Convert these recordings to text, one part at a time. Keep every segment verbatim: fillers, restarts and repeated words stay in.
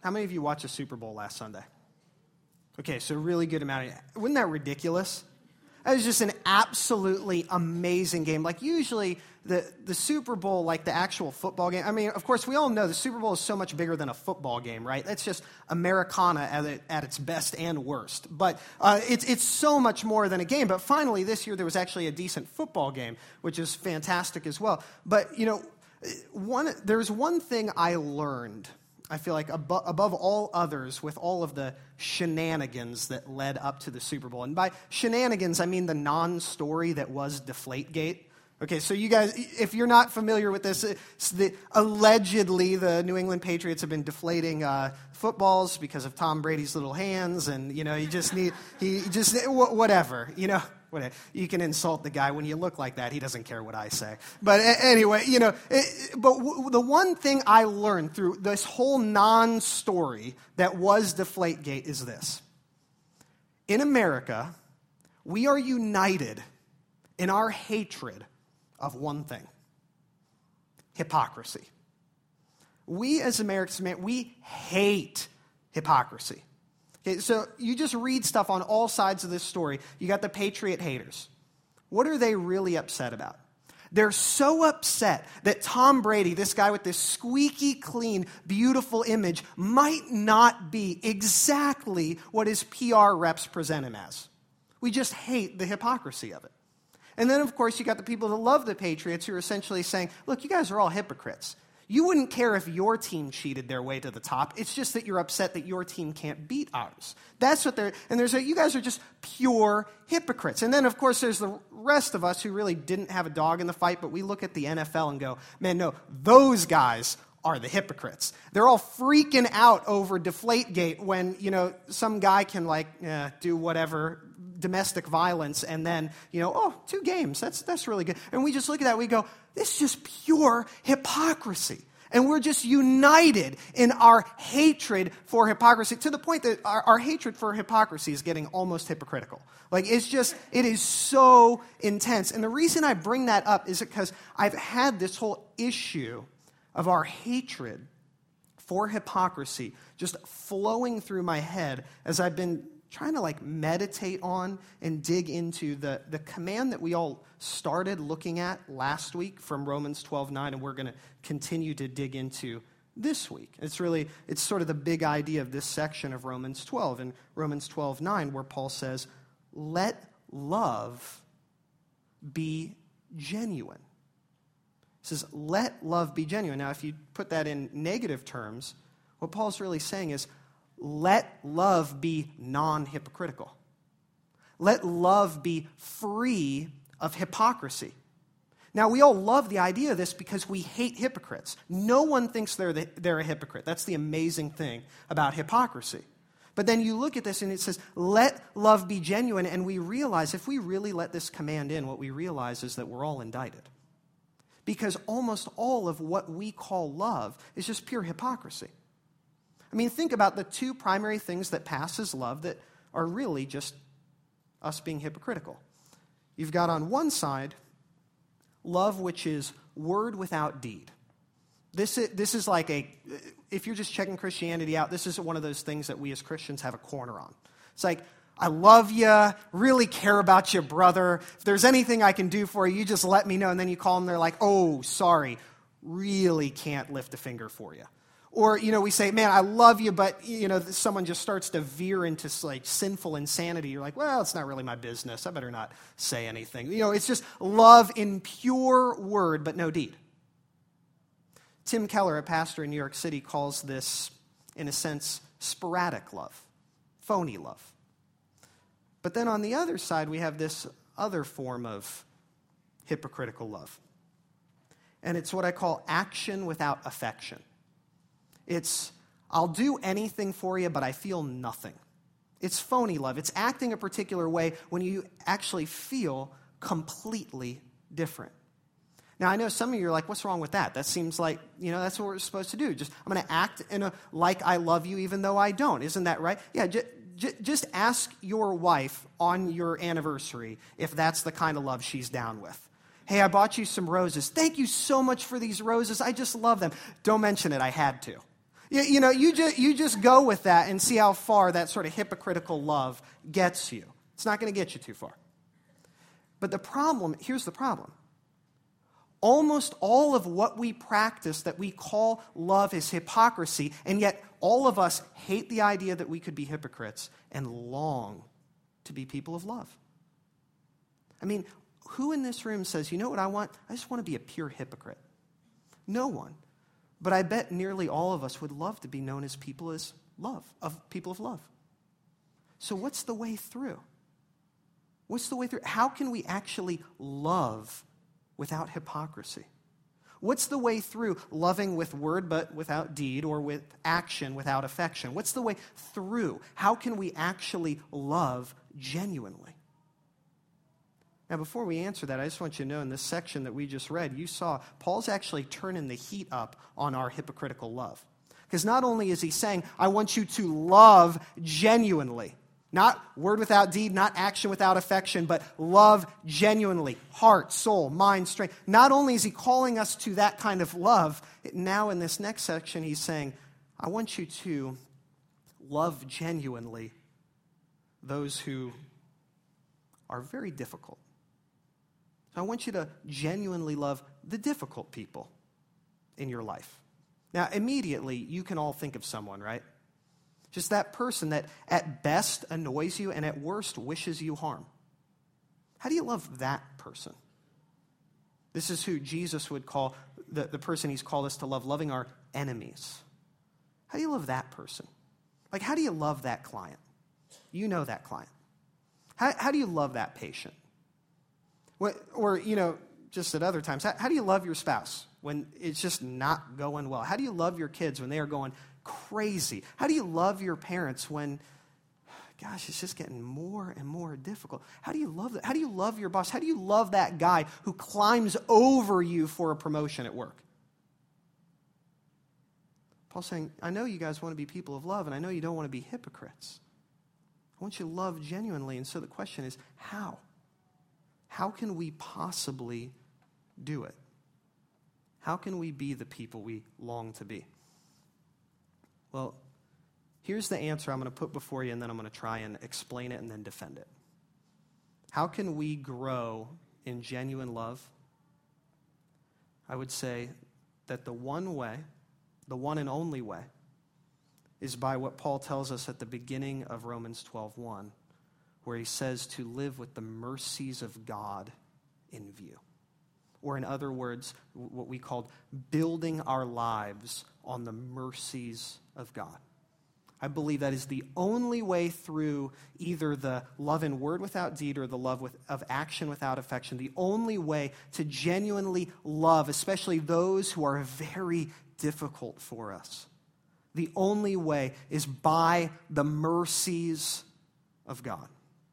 How many of you watched the Super Bowl last Sunday? Okay, so a really good amount of you. Wasn't that ridiculous? That was just an absolutely amazing game. Like usually the, the Super Bowl, like the actual football game, I mean, of course, we all know the Super Bowl is so much bigger than a football game, right? That's just Americana at, it, at its best and worst. But uh, it's, it's so much more than a game. But finally, this year, there was actually a decent football game, which is fantastic as well. But, you know, one there's one thing I learned, I feel like, above, above all others, with all of the shenanigans that led up to the Super Bowl. And by shenanigans, I mean the non-story that was Deflategate. Okay, so you guys, if you're not familiar with this, it's the, allegedly the New England Patriots have been deflating uh, footballs because of Tom Brady's little hands, and, you know, you just need, he just, whatever, you know. Whatever. You can insult the guy when you look like that. He doesn't care what I say. But anyway, you know, it, but w- the one thing I learned through this whole non-story that was Deflategate is this. In America, we are united in our hatred of one thing: hypocrisy. We as Americans, man, we hate hypocrisy. Okay, so you just read stuff on all sides of this story. You got the Patriot haters. What are they really upset about? They're so upset that Tom Brady, this guy with this squeaky clean, beautiful image, might not be exactly what his P R reps present him as. We just hate the hypocrisy of it. And then, of course, you got the people that love the Patriots who are essentially saying, look, you guys are all hypocrites. You wouldn't care if your team cheated their way to the top. It's just that you're upset that your team can't beat ours. That's what they're, and there's a, you guys are just pure hypocrites. And then, of course, there's the rest of us who really didn't have a dog in the fight, but we look at the N F L and go, man, no, those guys are the hypocrites. They're all freaking out over Deflategate when, you know, some guy can, like, eh, do whatever, domestic violence, and then, you know, oh, two games, that's that's really good. And we just look at that, we go, this is just pure hypocrisy. And we're just united in our hatred for hypocrisy, to the point that our, our hatred for hypocrisy is getting almost hypocritical. Like, it's just, it is so intense. And the reason I bring that up is because I've had this whole issue of our hatred for hypocrisy just flowing through my head as I've been trying to like meditate on and dig into the, the command that we all started looking at last week from Romans twelve nine, and we're going to continue to dig into this week. It's really, it's sort of the big idea of this section of Romans twelve, in Romans twelve nine, where Paul says, let love be genuine. He says, let love be genuine. Now, if you put that in negative terms, what Paul's really saying is, let love be non-hypocritical. Let love be free of hypocrisy. Now, we all love the idea of this because we hate hypocrites. No one thinks they're, the, they're a hypocrite. That's the amazing thing about hypocrisy. But then you look at this and it says, let love be genuine, and we realize if we really let this command in, what we realize is that we're all indicted. Because almost all of what we call love is just pure hypocrisy. I mean, think about the two primary things that pass as love that are really just us being hypocritical. You've got on one side, love which is word without deed. This is, this is like a, if you're just checking Christianity out, this is one of those things that we as Christians have a corner on. It's like, I love you, really care about you, brother. If there's anything I can do for you, you just let me know. And then you call them, they're like, oh, sorry, really can't lift a finger for you. Or, you know, we say, man, I love you, but, you know, someone just starts to veer into, like, sinful insanity. You're like, well, it's not really my business. I better not say anything. You know, it's just love in pure word, but no deed. Tim Keller, a pastor in New York City, calls this, in a sense, sporadic love, phony love. But then on the other side, we have this other form of hypocritical love. And it's what I call action without affection. It's, I'll do anything for you, but I feel nothing. It's phony love. It's acting a particular way when you actually feel completely different. Now, I know some of you are like, what's wrong with that? That seems like, you know, that's what we're supposed to do. Just, I'm going to act in a like I love you even though I don't. Isn't that right? Yeah, j- j- just ask your wife on your anniversary if that's the kind of love she's down with. Hey, I bought you some roses. Thank you so much for these roses. I just love them. Don't mention it. I had to. You, you know, you just, you just go with that and see how far that sort of hypocritical love gets you. It's not going to get you too far. But the problem, here's the problem. Almost all of what we practice that we call love is hypocrisy, and yet all of us hate the idea that we could be hypocrites and long to be people of love. I mean, who in this room says, you know what I want? I just want to be a pure hypocrite. No one. But I bet nearly all of us would love to be known as people as love, of people of love. So what's the way through? What's the way through? How can we actually love without hypocrisy? What's the way through loving with word but without deed, or with action without affection? What's the way through? How can we actually love genuinely? Now, before we answer that, I just want you to know in this section that we just read, you saw Paul's actually turning the heat up on our hypocritical love. Because not only is he saying, I want you to love genuinely, not word without deed, not action without affection, but love genuinely, heart, soul, mind, strength. Not only is he calling us to that kind of love, now in this next section he's saying, I want you to love genuinely those who are very difficult. I want you to genuinely love the difficult people in your life. Now, immediately, you can all think of someone, right? Just that person that at best annoys you and at worst wishes you harm. How do you love that person? This is who Jesus would call the, the person he's called us to love, loving our enemies. How do you love that person? Like, how do you love that client? You know that client. How, how do you love that patient? What, or, you know, just at other times, how, how do you love your spouse when it's just not going well? How do you love your kids when they are going crazy? How do you love your parents when, gosh, it's just getting more and more difficult? How do you love that? How do you love your boss? How do you love that guy who climbs over you for a promotion at work? Paul's saying, I know you guys want to be people of love, and I know you don't want to be hypocrites. I want you to love genuinely, and so the question is, how? How can we possibly do it? How can we be the people we long to be? Well, here's the answer I'm going to put before you, and then I'm going to try and explain it and then defend it. How can we grow in genuine love? I would say that the one way, the one and only way, is by what Paul tells us at the beginning of Romans twelve one, where he says to live with the mercies of God in view. Or in other words, what we called building our lives on the mercies of God. I believe that is the only way through either the love in word without deed or the love with, of action without affection. The only way to genuinely love, especially those who are very difficult for us. The only way is by the mercies of God.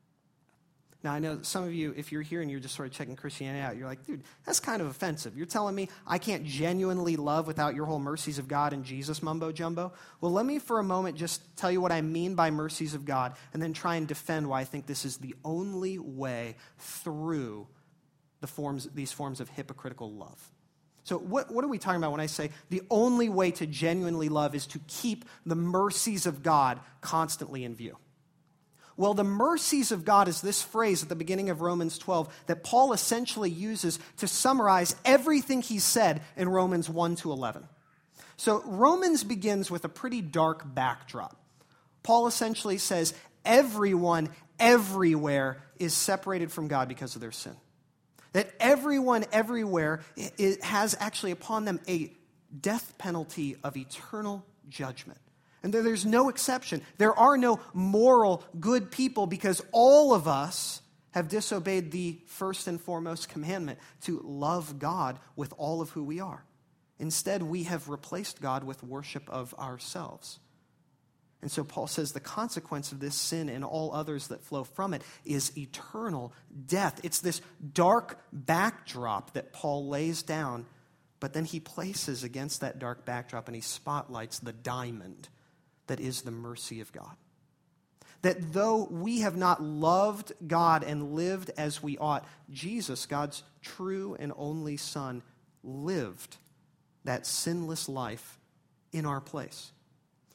Now, I know some of you, if you're here and you're just sort of checking Christianity out, you're like, dude, that's kind of offensive. You're telling me I can't genuinely love without your whole mercies of God and Jesus mumbo jumbo? Well, let me for a moment just tell you what I mean by mercies of God and then try and defend why I think this is the only way through the forms, these forms of hypocritical love. So what, what are we talking about when I say the only way to genuinely love is to keep the mercies of God constantly in view? Well, the mercies of God is this phrase at the beginning of Romans twelve that Paul essentially uses to summarize everything he said in Romans one to eleven. So Romans begins with a pretty dark backdrop. Paul essentially says everyone everywhere is separated from God because of their sin. That everyone everywhere has actually upon them a death penalty of eternal judgment. And there's no exception. There are no moral good people because all of us have disobeyed the first and foremost commandment to love God with all of who we are. Instead, we have replaced God with worship of ourselves. And so Paul says the consequence of this sin and all others that flow from it is eternal death. It's this dark backdrop that Paul lays down, but then he places against that dark backdrop and he spotlights the diamond that is the mercy of God. That though we have not loved God and lived as we ought, Jesus, God's true and only Son, lived that sinless life in our place.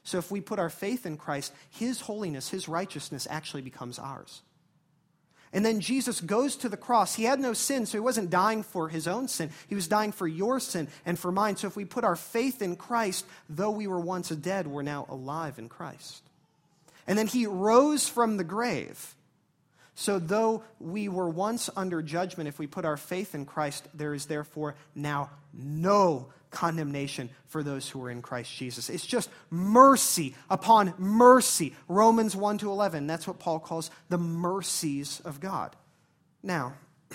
So if we put our faith in Christ, his holiness, his righteousness actually becomes ours. And then Jesus goes to the cross. He had no sin, so he wasn't dying for his own sin. He was dying for your sin and for mine. So if we put our faith in Christ, though we were once dead, we're now alive in Christ. And then he rose from the grave. So though we were once under judgment, if we put our faith in Christ, there is therefore now no condemnation for those who are in Christ Jesus. It's just mercy upon mercy. Romans one to eleven, that's what Paul calls the mercies of God. Now,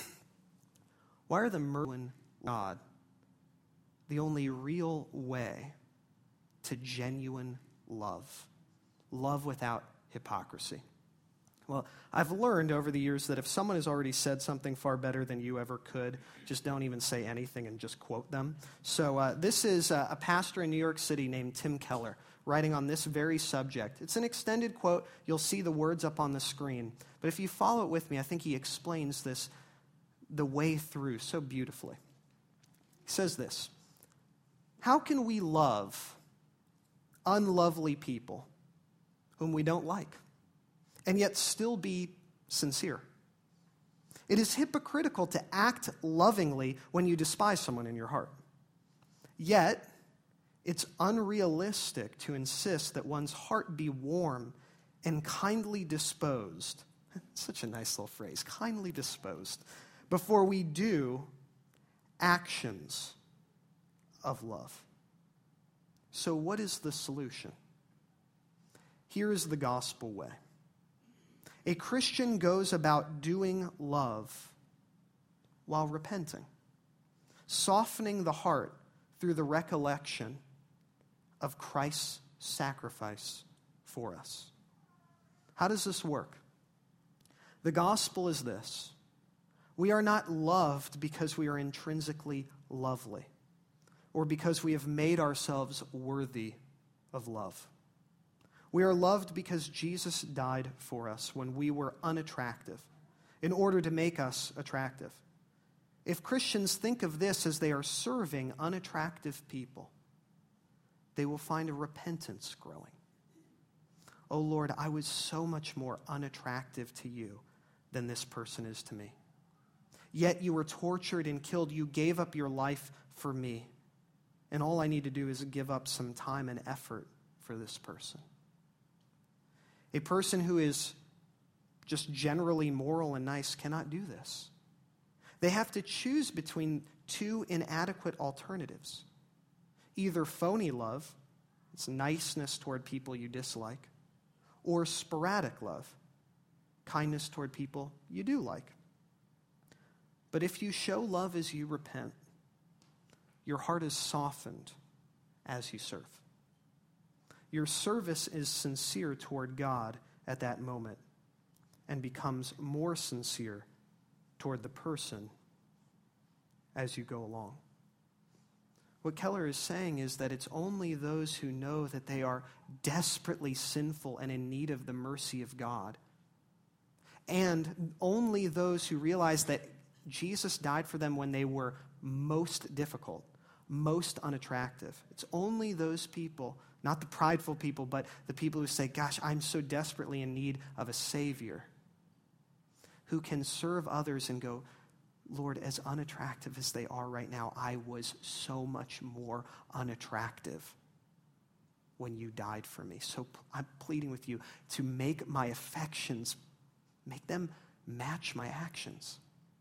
why are the mercies of God the only real way to genuine love? Love without hypocrisy. Well, I've learned over the years that if someone has already said something far better than you ever could, just don't even say anything and just quote them. So uh, this is uh, a pastor in New York City named Tim Keller writing on this very subject. It's an extended quote. You'll see the words up on the screen. But if you follow it with me, I think he explains this the way through so beautifully. He says this: how can we love unlovely people whom we don't like, and yet still be sincere? It is hypocritical to act lovingly when you despise someone in your heart. Yet, it's unrealistic to insist that one's heart be warm and kindly disposed. Such a nice little phrase, kindly disposed, before we do actions of love. So what is the solution? Here is the gospel way. A Christian goes about doing love while repenting, softening the heart through the recollection of Christ's sacrifice for us. How does this work? The gospel is this: we are not loved because we are intrinsically lovely or because we have made ourselves worthy of love. We are loved because Jesus died for us when we were unattractive, in order to make us attractive. If Christians think of this as they are serving unattractive people, they will find a repentance growing. Oh Lord, I was so much more unattractive to you than this person is to me. Yet you were tortured and killed. You gave up your life for me. And all I need to do is give up some time and effort for this person. A person who is just generally moral and nice cannot do this. They have to choose between two inadequate alternatives. Either phony love, it's niceness toward people you dislike, or sporadic love, kindness toward people you do like. But if you show love as you repent, your heart is softened as you serve. Your service is sincere toward God at that moment and becomes more sincere toward the person as you go along. What Keller is saying is that it's only those who know that they are desperately sinful and in need of the mercy of God, and only those who realize that Jesus died for them when they were most difficult, most unattractive. It's only those people, not the prideful people, but the people who say, gosh, I'm so desperately in need of a Savior, who can serve others and go, Lord, as unattractive as they are right now, I was so much more unattractive when you died for me. So I'm pleading with you to make my affections, make them match my actions.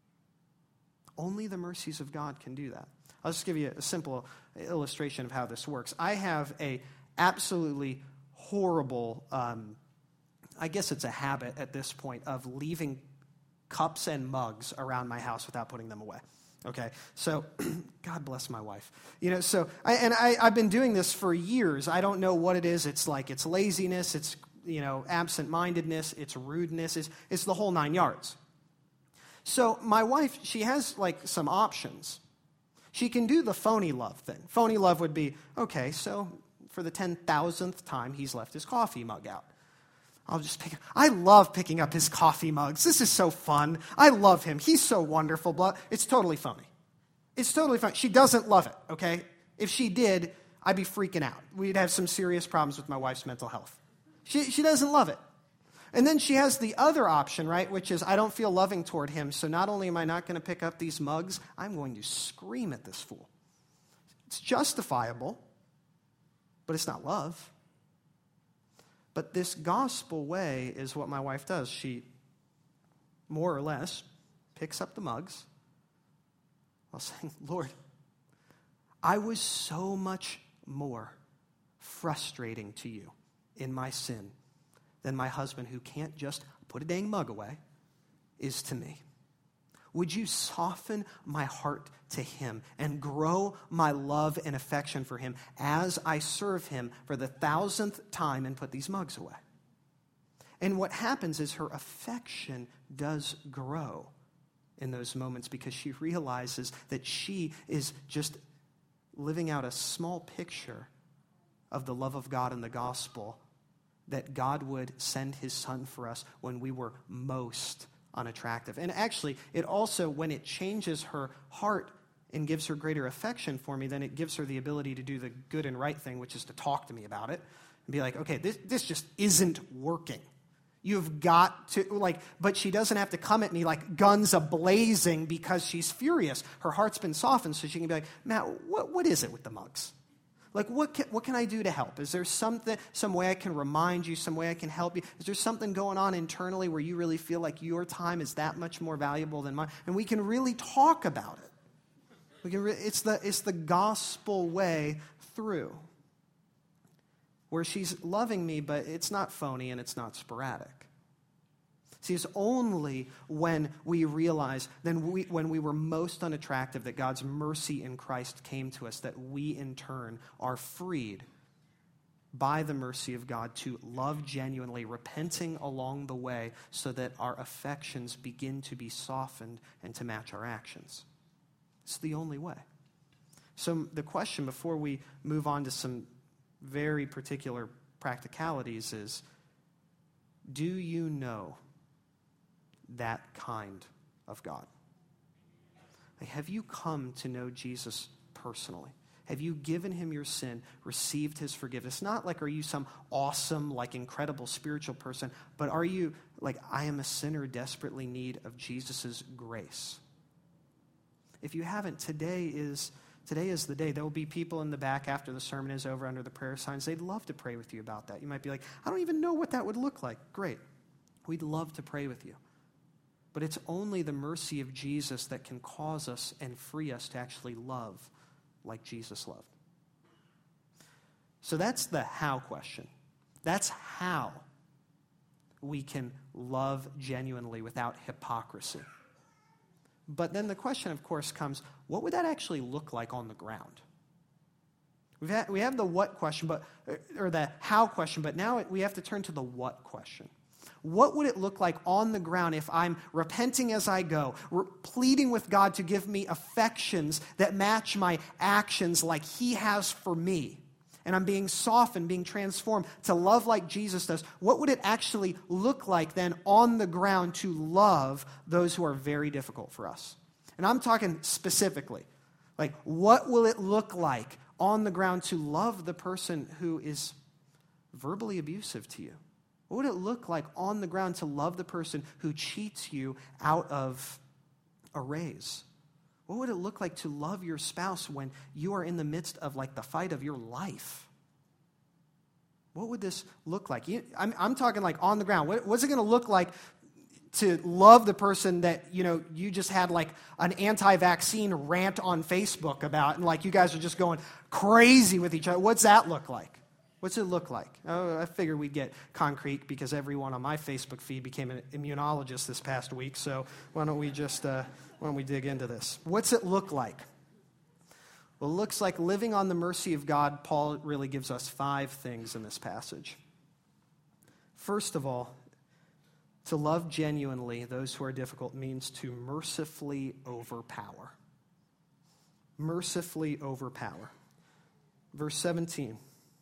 Only the mercies of God can do that. I'll just give you a simple illustration of how this works. I have a absolutely horrible, um, I guess it's a habit at this point, of leaving cups and mugs around my house without putting them away. Okay, so God bless my wife. You know, so, I, and I, I've been doing this for years. I don't know what it is. It's like, it's laziness, it's, you know, absent-mindedness, it's rudeness, it's, it's the whole nine yards. So my wife, she has like some options. She can do the phony love thing. Phony love would be, okay, so for the ten thousandth time, he's left his coffee mug out. I'll just pick it. I love picking up his coffee mugs. This is so fun. I love him. He's so wonderful. It's totally phony. It's totally phony. She doesn't love it, okay? If she did, I'd be freaking out. We'd have some serious problems with my wife's mental health. She, she doesn't love it. And then she has the other option, right, which is I don't feel loving toward him, so not only am I not going to pick up these mugs, I'm going to scream at this fool. It's justifiable, but it's not love. But this gospel way is what my wife does. She, more or less, picks up the mugs while saying, Lord, I was so much more frustrating to you in my sin than my husband, who can't just put a dang mug away, is to me. Would you soften my heart to him and grow my love and affection for him as I serve him for the thousandth time and put these mugs away? And what happens is her affection does grow in those moments because she realizes that she is just living out a small picture of the love of God in the gospel, that God would send his son for us when we were most unattractive. And actually, it also, when it changes her heart and gives her greater affection for me, then it gives her the ability to do the good and right thing, which is to talk to me about it and be like, okay, this, this just isn't working. You've got to, like, but she doesn't have to come at me like guns a-blazing because she's furious. Her heart's been softened, so she can be like, Matt, what, what is it with the mugs? Like, what can, what can I do to help? Is there something, some way I can remind you, some way I can help you? Is there something going on internally where you really feel like your time is that much more valuable than mine? And we can really talk about it. We can. Re- it's the it's the gospel way through, where she's loving me, but it's not phony and it's not sporadic. See, it's only when we realize, then we, when we were most unattractive, that God's mercy in Christ came to us, that we in turn are freed by the mercy of God to love genuinely, repenting along the way so that our affections begin to be softened and to match our actions. It's the only way. So the question before we move on to some very particular practicalities is, do you know that kind of God? Like, have you come to know Jesus personally? Have you given him your sin, received his forgiveness? Not like, are you some awesome, like, incredible spiritual person, but are you like, I am a sinner desperately in need of Jesus' grace? If you haven't, today is today is the day. There will be people in the back after the sermon is over under the prayer signs. They'd love to pray with you about that. You might be like, I don't even know what that would look like. Great. We'd love to pray with you. But it's only the mercy of Jesus that can cause us and free us to actually love like Jesus loved. So that's the how question. That's how we can love genuinely without hypocrisy. But then the question, of course, comes, what would that actually look like on the ground? We've had, we have the what question, but or the how question, but now we have to turn to the what question. What would it look like on the ground if I'm repenting as I go, re- pleading with God to give me affections that match my actions like he has for me, and I'm being softened, being transformed to love like Jesus does? What would it actually look like then on the ground to love those who are very difficult for us? And I'm talking specifically, like, what will it look like on the ground to love the person who is verbally abusive to you? What would it look like on the ground to love the person who cheats you out of a raise? What would it look like to love your spouse when you are in the midst of, like, the fight of your life? What would this look like? You, I'm, I'm talking like on the ground. What, what's it going to look like to love the person that, you know, you just had like an anti-vaccine rant on Facebook about, and like you guys are just going crazy with each other? What's that look like? What's it look like? Oh, I figured we'd get concrete because everyone on my Facebook feed became an immunologist this past week. So why don't we just uh, why don't we dig into this? What's it look like? Well, it looks like living on the mercy of God. Paul really gives us five things in this passage. First of all, to love genuinely those who are difficult means to mercifully overpower. Mercifully overpower. Verse seventeen.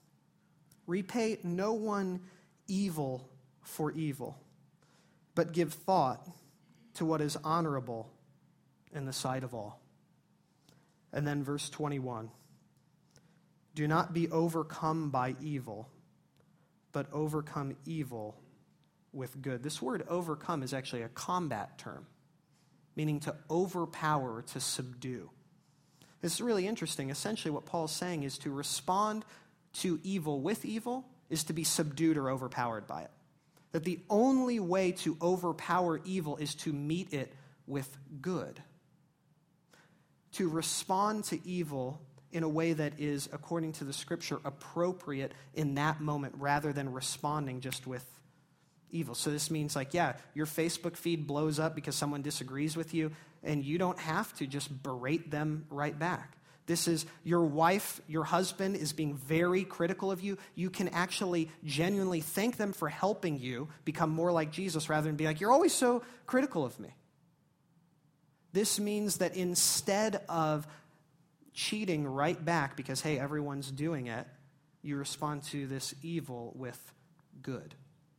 Repay no one evil for evil, but give thought to what is honorable in the sight of all. And then verse twenty-one. Do not be overcome by evil, but overcome evil with good. This word overcome is actually a combat term, meaning to overpower, to subdue. This is really interesting. Essentially, what Paul's saying is to respond to evil with evil is to be subdued or overpowered by it. That the only way to overpower evil is to meet it with good. To respond to evil in a way that is, according to the Scripture, appropriate in that moment rather than responding just with evil. So this means like, yeah, your Facebook feed blows up because someone disagrees with you, and you don't have to just berate them right back. This is your wife, your husband is being very critical of you. You can actually genuinely thank them for helping you become more like Jesus rather than be like, you're always so critical of me. This means that instead of cheating right back because, hey, everyone's doing it, you respond to this evil with good.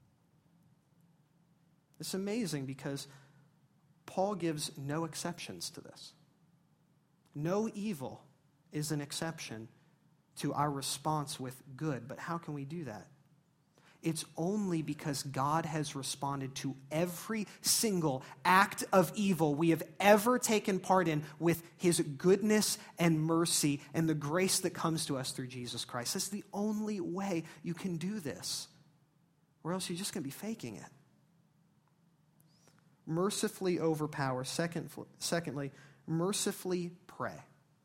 It's amazing because Paul gives no exceptions to this. No evil is an exception to our response with good. But how can we do that? It's only because God has responded to every single act of evil we have ever taken part in with his goodness and mercy and the grace that comes to us through Jesus Christ. That's the only way you can do this, or else you're just going to be faking it. Mercifully overpower. Second, secondly, mercifully pray.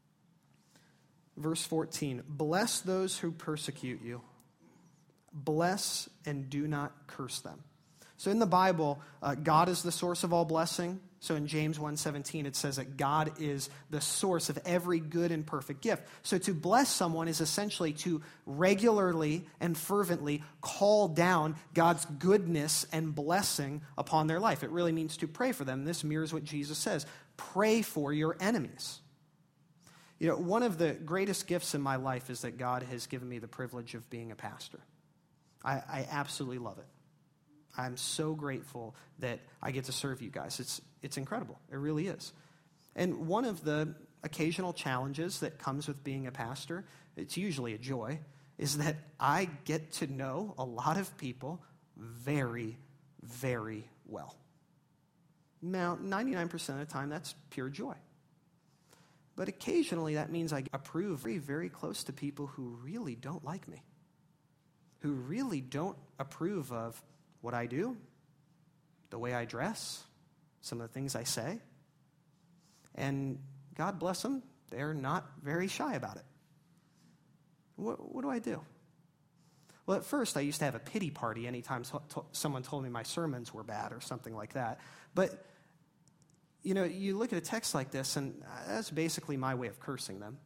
Verse fourteen, bless those who persecute you. Bless and do not curse them. So in the Bible, uh, God is the source of all blessing. So in James one seventeen, it says that God is the source of every good and perfect gift. So to bless someone is essentially to regularly and fervently call down God's goodness and blessing upon their life. It really means to pray for them. This mirrors what Jesus says. Pray for your enemies. You know, one of the greatest gifts in my life is that God has given me the privilege of being a pastor. I, I absolutely love it. I'm so grateful that I get to serve you guys. It's it's incredible. It really is. And one of the occasional challenges that comes with being a pastor, it's usually a joy, is that I get to know a lot of people very, very well. Now, ninety-nine percent of the time, that's pure joy. But occasionally, that means I approve very, very close to people who really don't like me, who really don't approve of what I do, the way I dress, some of the things I say. And God bless them, they're not very shy about it. What, what do I do? Well, at first, I used to have a pity party anytime so, to, someone told me my sermons were bad or something like that. But, you know, you look at a text like this, and that's basically my way of cursing them.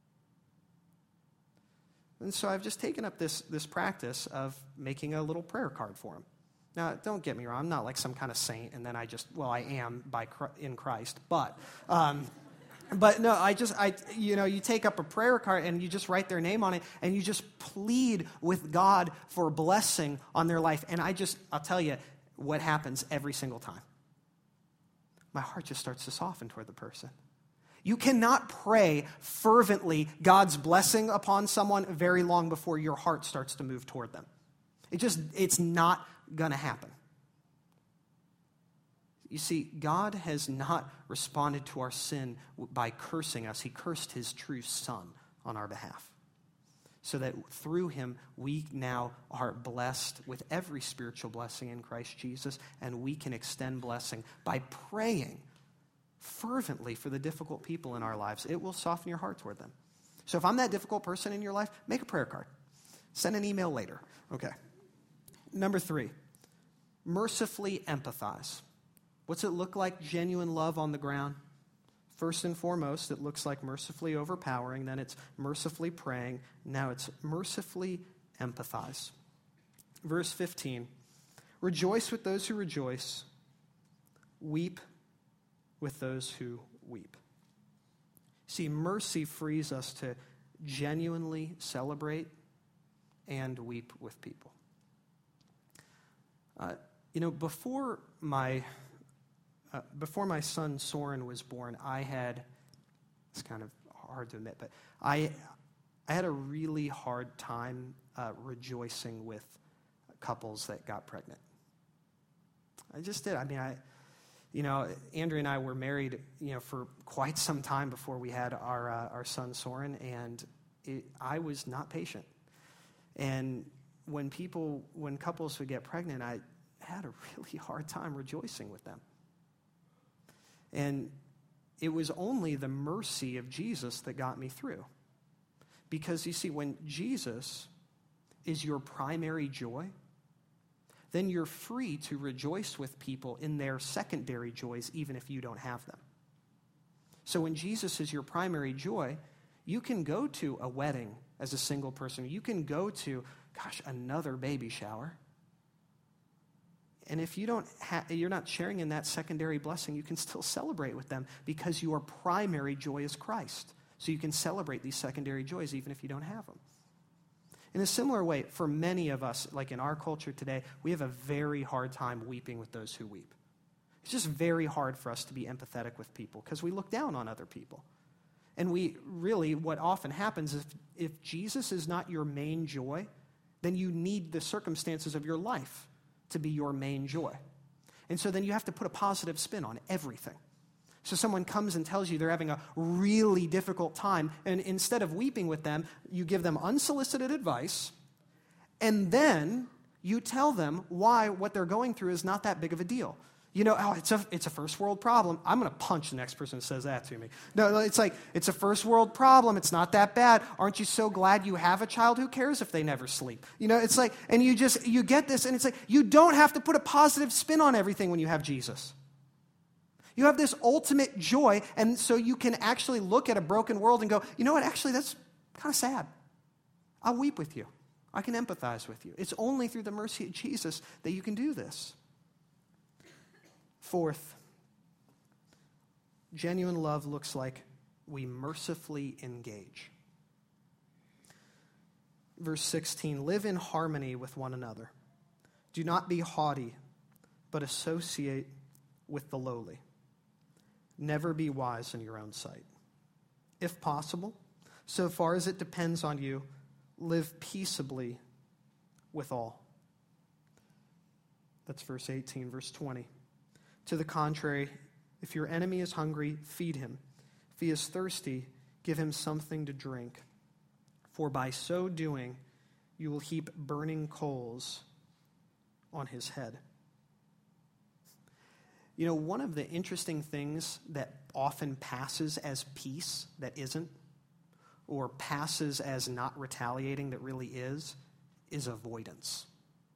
And so I've just taken up this, this practice of making a little prayer card for them. Now, don't get me wrong, I'm not like some kind of saint, and then I just, well, I am by in Christ, but, um, but no, I just, I, you know, you take up a prayer card and you just write their name on it, and you just plead with God for blessing on their life. And I just, I'll tell you what happens every single time. My heart just starts to soften toward the person. You cannot pray fervently God's blessing upon someone very long before your heart starts to move toward them. It just, it's not going to happen. You see, God has not responded to our sin by cursing us. He cursed his true Son on our behalf, so that through him we now are blessed with every spiritual blessing in Christ Jesus, and we can extend blessing by praying fervently for the difficult people in our lives. It will soften your heart toward them. So if I'm that difficult person in your life, make a prayer card. Send an email later. Okay. Number three, mercifully empathize. What's it look like, genuine love on the ground? First and foremost, it looks like mercifully overpowering. Then it's mercifully praying. Now it's mercifully empathize. Verse fifteen, rejoice with those who rejoice. Weep with those who weep. See, mercy frees us to genuinely celebrate and weep with people. Uh, you know, before my uh, before my son Soren was born, I had, it's kind of hard to admit, but I I had a really hard time uh, rejoicing with couples that got pregnant. I just did. I mean, I, you know, Andrea and I were married, you know, for quite some time before we had our uh, our son Soren, and it, I was not patient. And when people, when couples would get pregnant, I had a really hard time rejoicing with them. And it was only the mercy of Jesus that got me through. Because you see, when Jesus is your primary joy, then you're free to rejoice with people in their secondary joys, even if you don't have them. So when Jesus is your primary joy, you can go to a wedding as a single person. You can go to, gosh, another baby shower. And if you don't ha- you're not sharing in that secondary blessing, you can still celebrate with them because your primary joy is Christ. So you can celebrate these secondary joys even if you don't have them. In a similar way, for many of us, like in our culture today, we have a very hard time weeping with those who weep. It's just very hard for us to be empathetic with people because we look down on other people. And we really, what often happens is if, if Jesus is not your main joy, then you need the circumstances of your life to be your main joy. And so then you have to put a positive spin on everything. So someone comes and tells you they're having a really difficult time, and instead of weeping with them, you give them unsolicited advice, and then you tell them why what they're going through is not that big of a deal. You know, oh, it's a it's a first world problem. I'm going to punch the next person who says that to me. No, it's like, it's a first world problem. It's not that bad. Aren't you so glad you have a child? Who cares if they never sleep? You know, it's like, and you just, you get this, and it's like, you don't have to put a positive spin on everything when you have Jesus. You have this ultimate joy, and so you can actually look at a broken world and go, you know what, actually, that's kind of sad. I'll weep with you. I can empathize with you. It's only through the mercy of Jesus that you can do this. Fourth, genuine love looks like we mercifully engage. Verse sixteen, live in harmony with one another. Do not be haughty, but associate with the lowly. Never be wise in your own sight. If possible, so far as it depends on you, live peaceably with all. That's verse eighteen. Verse twenty. To the contrary, if your enemy is hungry, feed him. If he is thirsty, give him something to drink. For by so doing, you will heap burning coals on his head. You know, one of the interesting things that often passes as peace that isn't, or passes as not retaliating that really is, is avoidance.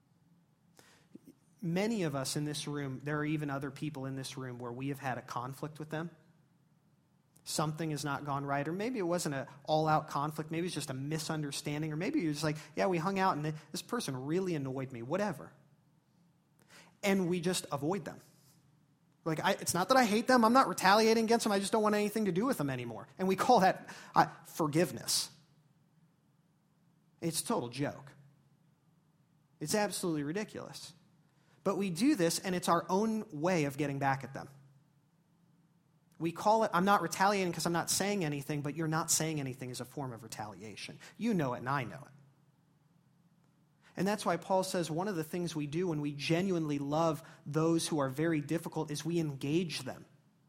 Many of us in this room, there are even other people in this room where we have had a conflict with them. Something has not gone right, or maybe it wasn't an all-out conflict, maybe it's just a misunderstanding, or maybe you're just like, yeah, we hung out and this person really annoyed me, whatever. And we just avoid them. Like, I, it's not that I hate them, I'm not retaliating against them, I just don't want anything to do with them anymore. And we call that uh, forgiveness. It's a total joke. It's absolutely ridiculous. But we do this, and it's our own way of getting back at them. We call it, I'm not retaliating because I'm not saying anything, but you're not saying anything is a form of retaliation. You know it, and I know it. And that's why Paul says one of the things we do when we genuinely love those who are very difficult is we engage them.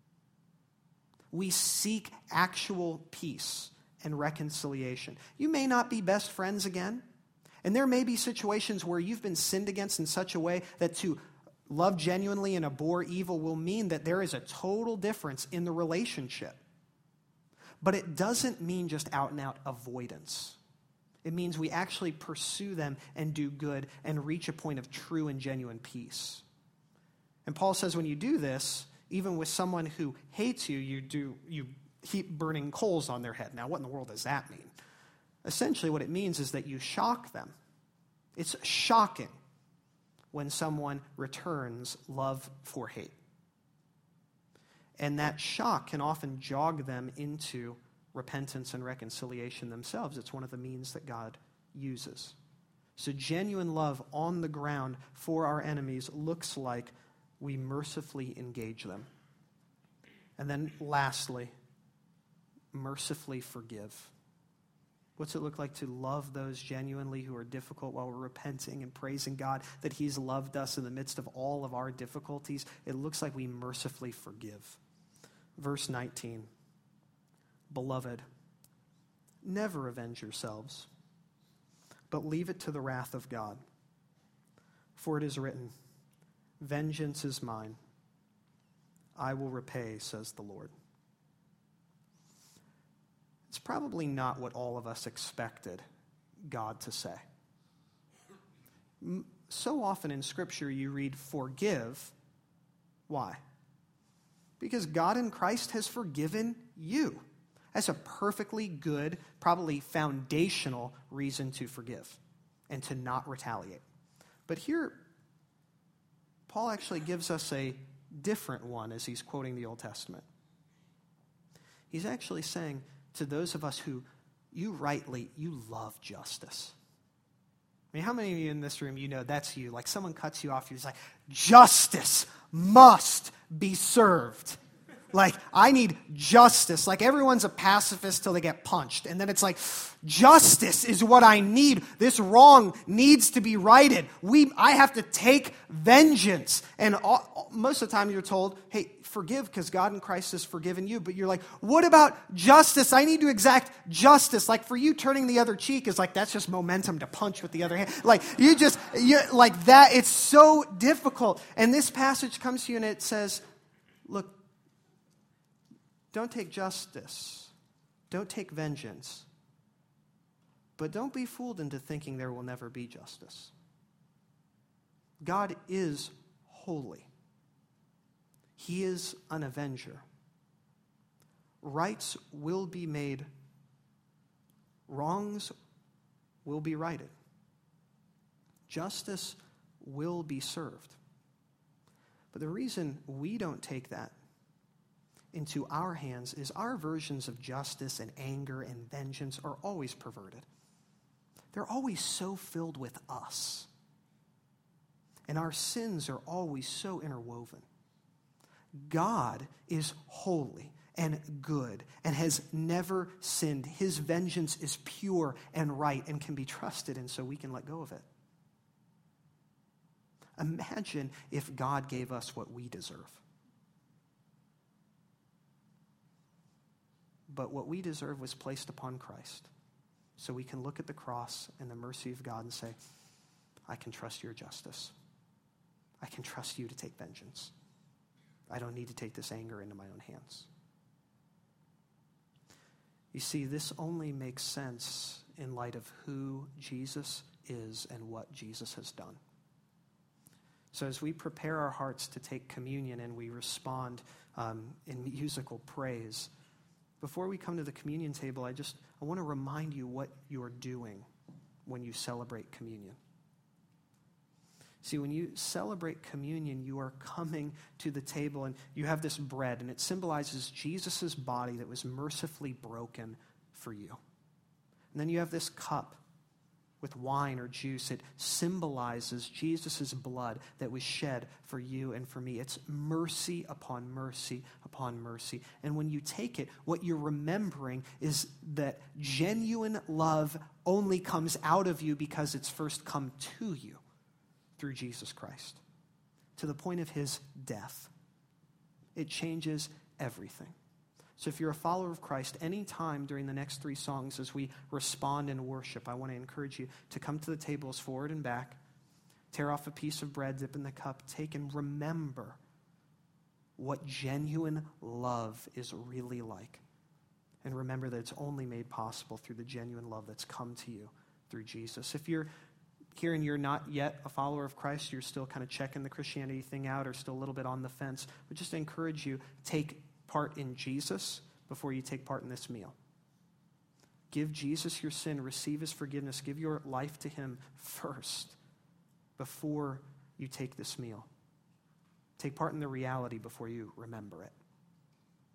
We seek actual peace and reconciliation. You may not be best friends again, and there may be situations where you've been sinned against in such a way that to love genuinely and abhor evil will mean that there is a total difference in the relationship. But it doesn't mean just out and out avoidance. It means we actually pursue them and do good and reach a point of true and genuine peace. And Paul says when you do this, even with someone who hates you, you do you heap burning coals on their head. Now, what in the world does that mean? Essentially, what it means is that you shock them. It's shocking when someone returns love for hate. And that shock can often jog them into repentance and reconciliation themselves. It's one of the means that God uses. So genuine love on the ground for our enemies looks like we mercifully engage them. And then lastly, mercifully forgive. What's it look like to love those genuinely who are difficult while we're repenting and praising God that he's loved us in the midst of all of our difficulties? It looks like we mercifully forgive. Verse nineteen, beloved, never avenge yourselves, but leave it to the wrath of God. For it is written, vengeance is mine, I will repay, says the Lord. It's probably not what all of us expected God to say. So often in Scripture you read forgive. Why? Because God in Christ has forgiven you. That's a perfectly good, probably foundational reason to forgive and to not retaliate. But here, Paul actually gives us a different one as he's quoting the Old Testament. He's actually saying, to those of us who, you rightly, you love justice. I mean, how many of you in this room, you know that's you? Like someone cuts you off, you're just like, justice must be served. Like, I need justice. Like, everyone's a pacifist till they get punched. And then it's like, justice is what I need. This wrong needs to be righted. We, I have to take vengeance. And all, most of the time you're told, hey, forgive because God in Christ has forgiven you. But you're like, what about justice? I need to exact justice. Like, for you, turning the other cheek is like, that's just momentum to punch with the other hand. Like, you just, you're like that. It's so difficult. And this passage comes to you and it says, look, don't take justice. Don't take vengeance. But don't be fooled into thinking there will never be justice. God is holy. He is an avenger. Rights will be made. Wrongs will be righted. Justice will be served. But the reason we don't take that into our hands is our versions of justice and anger and vengeance are always perverted. They're always so filled with us. And our sins are always so interwoven. God is holy and good and has never sinned. His vengeance is pure and right and can be trusted, and so we can let go of it. Imagine if God gave us what we deserve. But what we deserve was placed upon Christ. So we can look at the cross and the mercy of God and say, I can trust your justice. I can trust you to take vengeance. I don't need to take this anger into my own hands. You see, this only makes sense in light of who Jesus is and what Jesus has done. So as we prepare our hearts to take communion and we respond um, in musical praise, before we come to the communion table, I just I want to remind you what you're doing when you celebrate communion. See, when you celebrate communion, you are coming to the table and you have this bread, and it symbolizes Jesus' body that was mercifully broken for you. And then you have this cup with wine or juice. It symbolizes Jesus' blood that was shed for you and for me. It's mercy upon mercy upon mercy. And when you take it, what you're remembering is that genuine love only comes out of you because it's first come to you through Jesus Christ, to the point of his death. It changes everything. So if you're a follower of Christ, any time during the next three songs as we respond in worship, I want to encourage you to come to the tables forward and back, tear off a piece of bread, dip in the cup, take and remember what genuine love is really like. And remember that it's only made possible through the genuine love that's come to you through Jesus. If you're here and you're not yet a follower of Christ, you're still kind of checking the Christianity thing out or still a little bit on the fence, but just encourage you, take part in Jesus before you take part in this meal. Give Jesus your sin, receive his forgiveness, give your life to him first before you take this meal. Take part in the reality before you remember it.